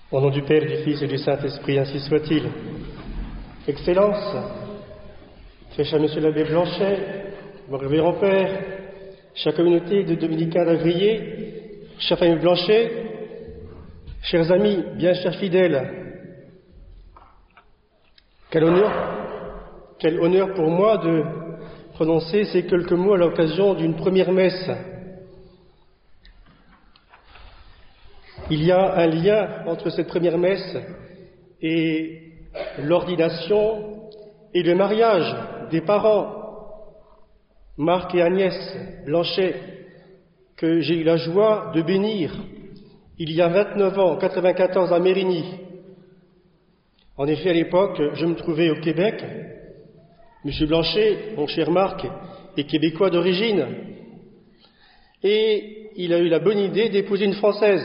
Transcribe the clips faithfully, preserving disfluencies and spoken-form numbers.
Au nom du Père, du Fils et du Saint-Esprit, ainsi soit-il. Excellence, très cher Monsieur l'abbé Blanchet, mon révérend Père, chère communauté de Dominicains d'Avrier, chère famille Blanchet, chers amis, bien chers fidèles, quel honneur, quel honneur pour moi de prononcer ces quelques mots à l'occasion d'une première messe. Il y a un lien entre cette première messe et l'ordination et le mariage des parents, Marc et Agnès Blanchet, que j'ai eu la joie de bénir il y a vingt-neuf ans, en quatre-vingt-quatorze, à Mérigny. En effet, à l'époque, je me trouvais au Québec. Monsieur Blanchet, mon cher Marc, est québécois d'origine, et il a eu la bonne idée d'épouser une Française.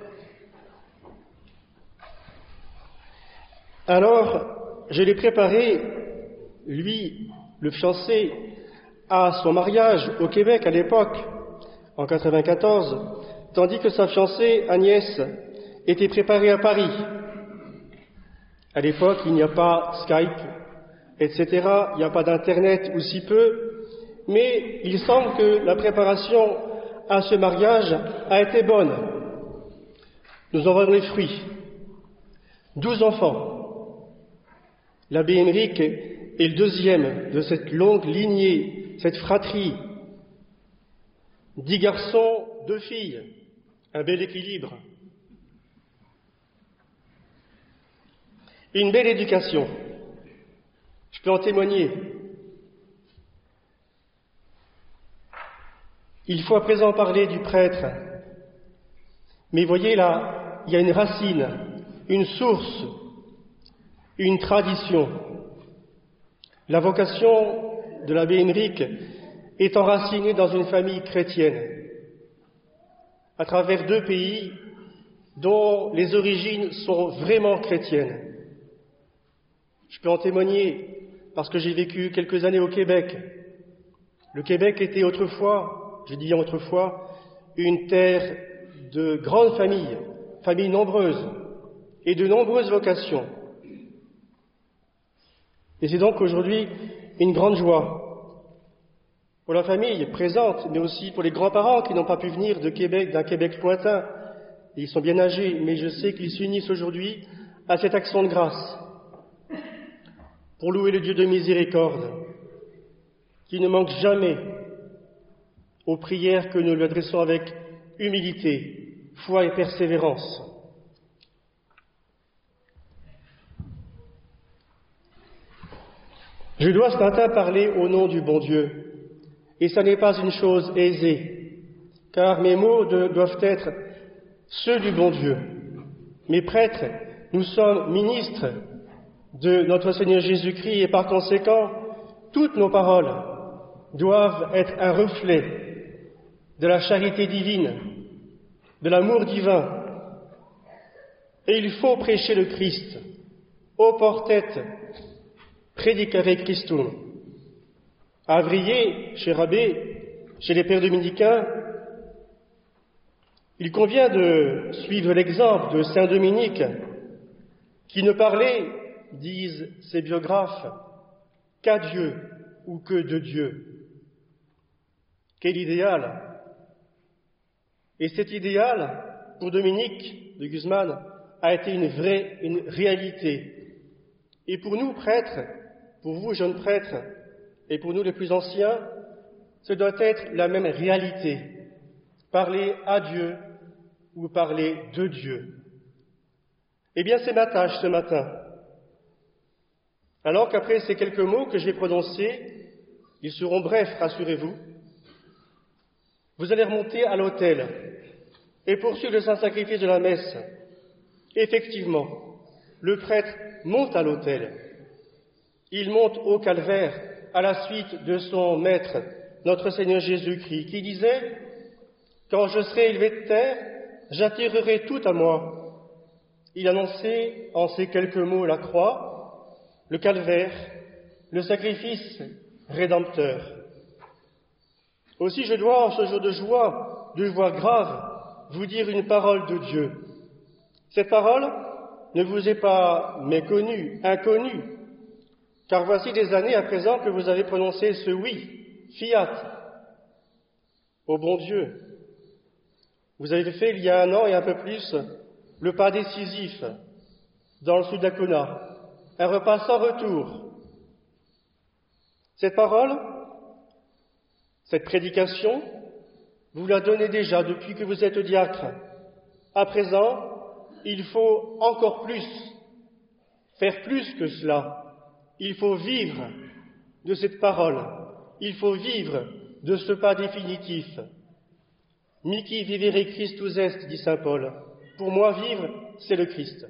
Alors, je l'ai préparé, lui, le fiancé, à son mariage au Québec à l'époque, en quatre-vingt-quatorze, tandis que sa fiancée, Agnès, était préparée à Paris. À l'époque, il n'y a pas Skype, et cetera, il n'y a pas d'Internet ou si peu, mais il semble que la préparation à ce mariage a été bonne. Nous en voyons les fruits. Douze enfants. L'abbé Émeric est le deuxième de cette longue lignée, cette fratrie. Dix garçons, deux filles, un bel équilibre. Une belle éducation. Je peux en témoigner. Il faut à présent parler du prêtre. Mais voyez là, il y a une racine, une source, une tradition. La vocation de l'abbé Émeric est enracinée dans une famille chrétienne, à travers deux pays dont les origines sont vraiment chrétiennes. Je peux en témoigner parce que j'ai vécu quelques années au Québec. Le Québec était autrefois, je dis autrefois, une terre de grandes familles, familles nombreuses et de nombreuses vocations. Et c'est donc aujourd'hui une grande joie pour la famille présente, mais aussi pour les grands-parents qui n'ont pas pu venir de Québec, d'un Québec lointain. Ils sont bien âgés, mais je sais qu'ils s'unissent aujourd'hui à cette action de grâce pour louer le Dieu de miséricorde, qui ne manque jamais aux prières que nous lui adressons avec humilité, foi et persévérance. Je dois ce matin parler au nom du bon Dieu, et ça n'est pas une chose aisée, car mes mots de, doivent être ceux du bon Dieu. Mes prêtres, nous sommes ministres de notre Seigneur Jésus-Christ, et par conséquent, toutes nos paroles doivent être un reflet de la charité divine, de l'amour divin. Et il faut prêcher le Christ, ô portette Predicare Christum. À Avrier, cher abbé, chez les pères dominicains, il convient de suivre l'exemple de saint Dominique, qui ne parlait, disent ses biographes, qu'à Dieu ou que de Dieu. Quel idéal! Et cet idéal, pour Dominique de Guzman, a été une vraie, une réalité. Et pour nous, prêtres, pour vous, jeunes prêtres, et pour nous les plus anciens, ce doit être la même réalité. Parler à Dieu ou parler de Dieu. Eh bien, c'est ma tâche ce matin. Alors qu'après ces quelques mots que je vais prononcer, ils seront brefs, rassurez-vous, vous allez remonter à l'autel et poursuivre le saint-sacrifice de la messe. Effectivement, le prêtre monte à l'autel. Il monte au calvaire à la suite de son maître, notre Seigneur Jésus-Christ, qui disait « Quand je serai élevé de terre, j'attirerai tout à moi. » Il annonçait en ces quelques mots la croix, le calvaire, le sacrifice rédempteur. Aussi, je dois, en ce jour de joie, de voix grave, vous dire une parole de Dieu. Cette parole, ne vous est pas méconnu, inconnu, car voici des années à présent que vous avez prononcé ce oui, fiat, au bon Dieu. Vous avez fait il y a un an et un peu plus le pas décisif dans le Sud-Dakota, un repas sans retour. Cette parole, cette prédication, vous la donnez déjà depuis que vous êtes diacre. À présent, il faut encore plus, faire plus que cela. Il faut vivre de cette parole. Il faut vivre de ce pas définitif. Mihi vivere Christus est, dit saint Paul. Pour moi, vivre, c'est le Christ.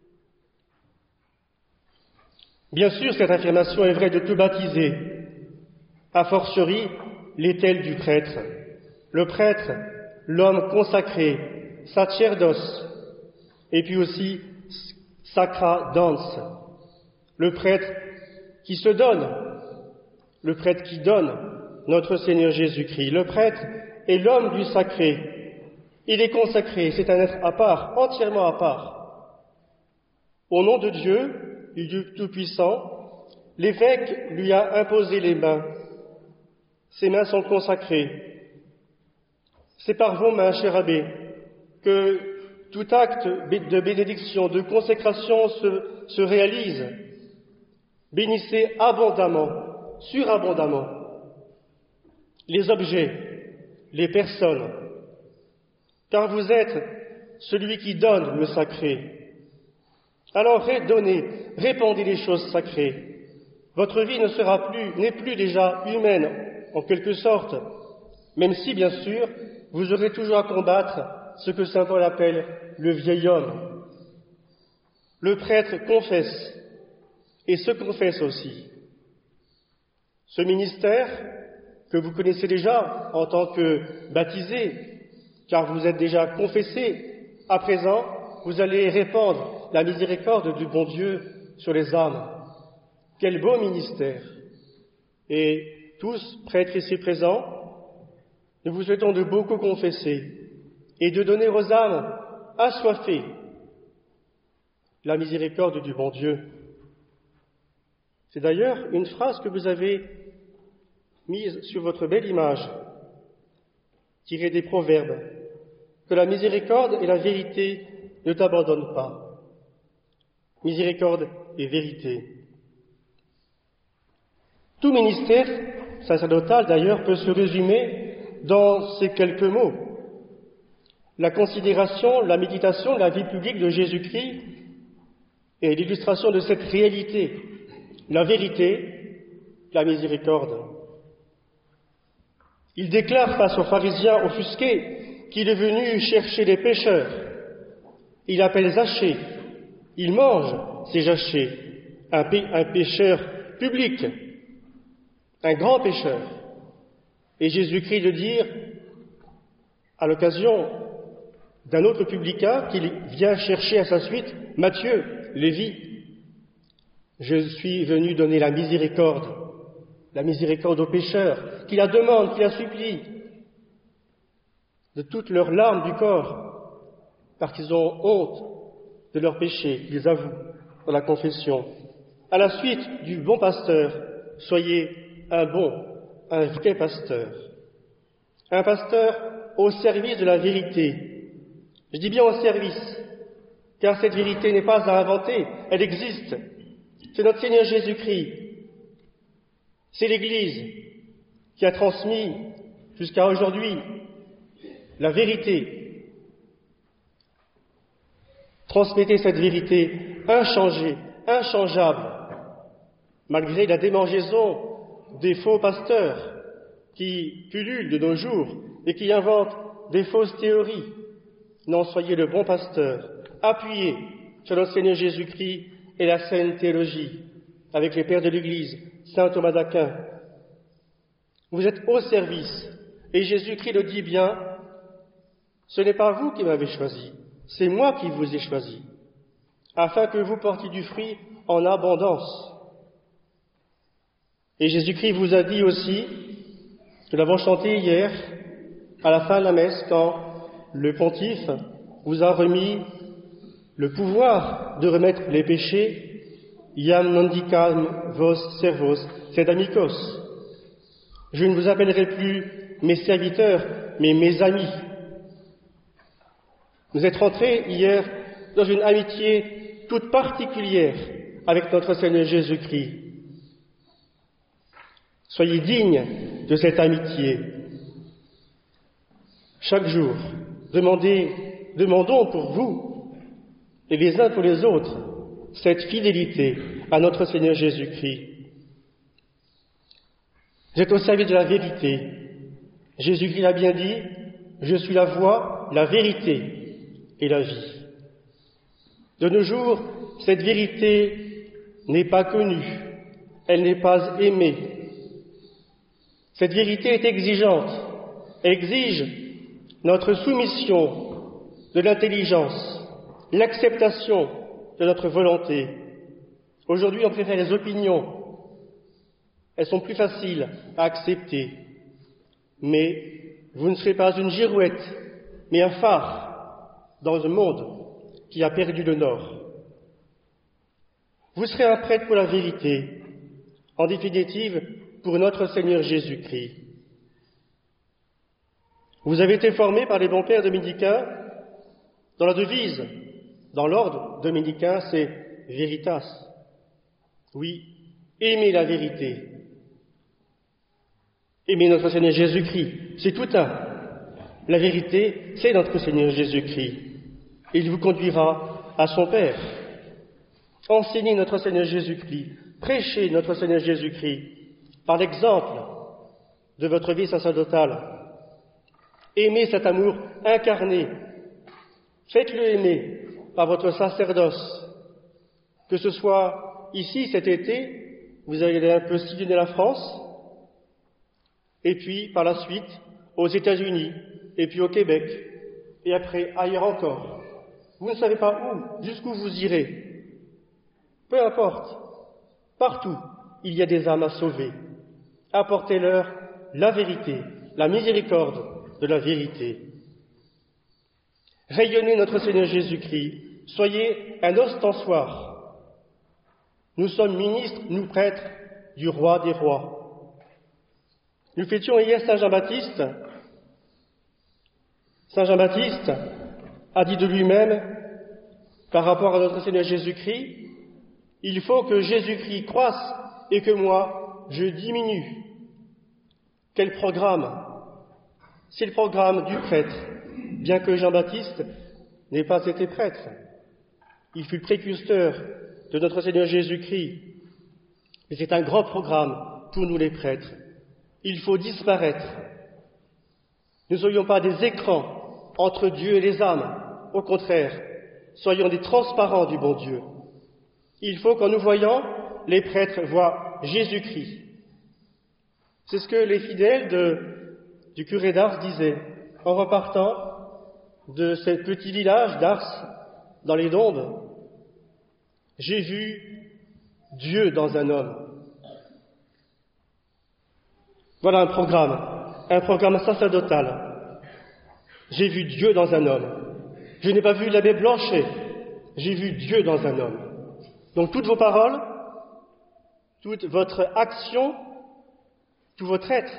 Bien sûr, cette affirmation est vraie de tout baptisé. A fortiori, l'est-elle du prêtre. Le prêtre, l'homme consacré, sacerdos, et puis aussi sacra danse. Le prêtre qui se donne, le prêtre qui donne, notre Seigneur Jésus-Christ. Le prêtre est l'homme du sacré. Il est consacré, c'est un être à part, entièrement à part. Au nom de Dieu, du Dieu Tout-Puissant, l'évêque lui a imposé les mains. Ses mains sont consacrées. C'est par vos mains, cher abbé, que tout acte de bénédiction, de consécration se, se réalise. Bénissez abondamment, surabondamment, les objets, les personnes, car vous êtes celui qui donne le sacré. Alors redonnez, répandez les choses sacrées. Votre vie ne sera plus, n'est plus déjà humaine, en quelque sorte, même si, bien sûr, vous aurez toujours à combattre ce que saint Paul appelle le vieil homme. Le prêtre confesse, et se confesse aussi. Ce ministère, que vous connaissez déjà en tant que baptisé, car vous êtes déjà confessé, à présent, vous allez répandre la miséricorde du bon Dieu sur les âmes. Quel beau ministère! Et tous, prêtres ici présents, nous vous souhaitons de beaucoup confesser et de donner aux âmes assoiffées la miséricorde du bon Dieu. C'est d'ailleurs une phrase que vous avez mise sur votre belle image, tirée des Proverbes, que la miséricorde et la vérité ne t'abandonnent pas. Miséricorde et vérité. Tout ministère sacerdotal, d'ailleurs, peut se résumer dans ces quelques mots. La considération, la méditation de la vie publique de Jésus-Christ est l'illustration de cette réalité. La vérité, la miséricorde. Il déclare face aux pharisiens offusqués qu'il est venu chercher les pécheurs. Il appelle Zachée. Il mange ces Zachée, un, pé- un pécheur public, un grand pécheur. Et Jésus-Christ de dire, à l'occasion d'un autre publicain qu'il vient chercher à sa suite, Matthieu, Lévi, je suis venu donner la miséricorde, la miséricorde aux pécheurs, qui la demandent, qui la supplient, de toutes leurs larmes du corps, parce qu'ils ont honte de leurs péchés, qu'ils avouent dans la confession. À la suite du bon pasteur, soyez un bon, un vrai pasteur. Un pasteur au service de la vérité. Je dis bien au service, car cette vérité n'est pas à inventer, elle existe. C'est notre Seigneur Jésus-Christ. C'est l'Église qui a transmis jusqu'à aujourd'hui la vérité. Transmettez cette vérité inchangée, inchangeable, malgré la démangeaison des faux pasteurs qui pullulent de nos jours et qui inventent des fausses théories. Non, soyez le bon pasteur, appuyez sur notre Seigneur Jésus-Christ et la saine théologie, avec les pères de l'Église, saint Thomas d'Aquin. Vous êtes au service, et Jésus-Christ le dit bien, ce n'est pas vous qui m'avez choisi, c'est moi qui vous ai choisi, afin que vous portiez du fruit en abondance. Et Jésus-Christ vous a dit aussi, nous l'avons chanté hier, à la fin de la messe, quand le pontife vous a remis le pouvoir de remettre les péchés, iam non dicam vos servos, sed amicos. Je ne vous appellerai plus mes serviteurs, mais mes amis. Vous êtes rentrés hier dans une amitié toute particulière avec notre Seigneur Jésus-Christ. Soyez dignes de cette amitié. Chaque jour, demandez, demandons pour vous et les uns pour les autres cette fidélité à notre Seigneur Jésus-Christ. Vous êtes au service de la vérité. Jésus-Christ l'a bien dit, je suis la voie, la vérité et la vie. De nos jours, cette vérité n'est pas connue, elle n'est pas aimée. Cette vérité est exigeante, elle exige notre soumission de l'intelligence, l'acceptation de notre volonté. Aujourd'hui, on préfère les opinions. Elles sont plus faciles à accepter. Mais vous ne serez pas une girouette, mais un phare dans un monde qui a perdu le nord. Vous serez un prêtre pour la vérité, en définitive pour notre Seigneur Jésus-Christ. Vous avez été formés par les bons pères dominicains dans la devise, dans l'ordre dominicain, c'est Veritas. Oui, aimer la vérité. Aimer notre Seigneur Jésus-Christ, c'est tout un. La vérité, c'est notre Seigneur Jésus-Christ. Il vous conduira à son Père. Enseignez notre Seigneur Jésus-Christ, prêchez notre Seigneur Jésus-Christ par l'exemple de votre vie sacerdotale. Aimez cet amour incarné. Faites-le aimer par votre sacerdoce. Que ce soit ici cet été, vous allez un peu sillonner la France, et puis par la suite aux États-Unis, et puis au Québec, et après ailleurs encore. Vous ne savez pas où, jusqu'où vous irez. Peu importe, partout il y a des âmes à sauver. Apportez-leur la vérité, la miséricorde de la vérité. Rayonnez notre Seigneur Jésus-Christ, soyez un ostensoir. Nous sommes ministres, nous prêtres, du roi des rois. Nous fêtions hier Saint Jean-Baptiste. Saint Jean-Baptiste a dit de lui-même, par rapport à notre Seigneur Jésus-Christ, il faut que Jésus-Christ croisse et que moi, je diminue. Quel programme! C'est le programme du prêtre, bien que Jean-Baptiste n'ait pas été prêtre. Il fut le précurseur de notre Seigneur Jésus-Christ. Mais c'est un grand programme pour nous les prêtres. Il faut disparaître. Ne soyons pas des écrans entre Dieu et les âmes. Au contraire, soyons des transparents du bon Dieu. Il faut qu'en nous voyant, les prêtres voient Jésus-Christ. C'est ce que les fidèles de, du curé d'Ars disaient en repartant de ce petit village d'Ars dans les Dombes. J'ai vu Dieu dans un homme. Voilà un programme, un programme sacerdotal. J'ai vu Dieu dans un homme. Je n'ai pas vu l'abbé Blanchet, j'ai vu Dieu dans un homme. Donc toutes vos paroles, toute votre action, tout votre être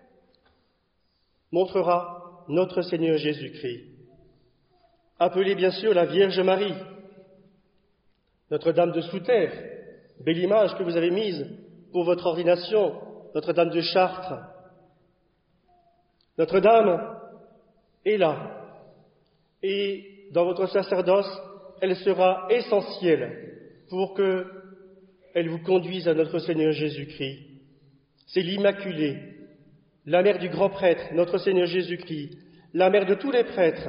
montrera notre Seigneur Jésus-Christ. Appelez bien sûr la Vierge Marie, Notre-Dame de Sous-Terre, belle image que vous avez mise pour votre ordination, Notre-Dame de Chartres. Notre-Dame est là, et dans votre sacerdoce, elle sera essentielle pour qu'elle vous conduise à notre Seigneur Jésus-Christ. C'est l'Immaculée, la mère du grand prêtre, notre Seigneur Jésus-Christ, la mère de tous les prêtres.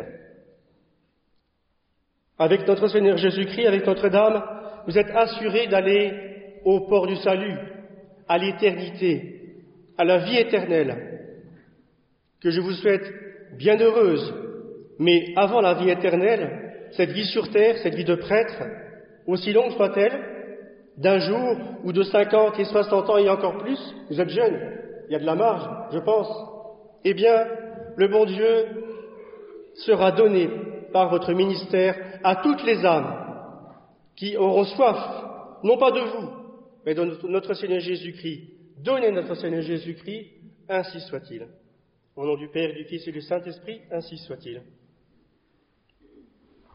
Avec notre Seigneur Jésus-Christ, avec Notre-Dame, vous êtes assurés d'aller au port du salut, à l'éternité, à la vie éternelle, que je vous souhaite bien heureuse. Mais avant la vie éternelle, cette vie sur terre, cette vie de prêtre, aussi longue soit-elle, d'un jour ou de cinquante et soixante ans et encore plus, vous êtes jeunes, il y a de la marge, je pense, eh bien, le bon Dieu sera donné par votre ministère à toutes les âmes qui auront soif, non pas de vous, mais de notre Seigneur Jésus-Christ. Donnez notre Seigneur Jésus-Christ, ainsi soit-il. Au nom du Père, du Fils et du Saint-Esprit, ainsi soit-il.